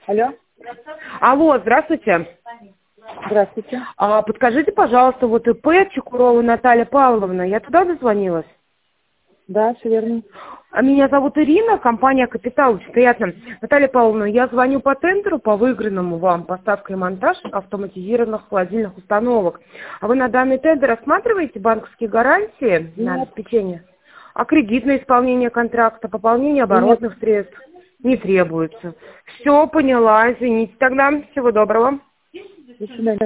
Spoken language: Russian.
Алло. Алло, здравствуйте. Здравствуйте. Подскажите, пожалуйста, вот ИП Чекурова Наталья Павловна, я туда дозвонилась? Да, все верно. Меня зовут Ирина, компания «Капитал», очень приятно. Наталья Павловна, я звоню по тендеру, по выигранному вам, поставка и монтаж автоматизированных холодильных установок. А вы на данный тендер рассматриваете банковские гарантии на обеспечение? А кредитное исполнение контракта, пополнение оборотных средств не требуется. Все, поняла, извините тогда. Всего доброго. До свидания.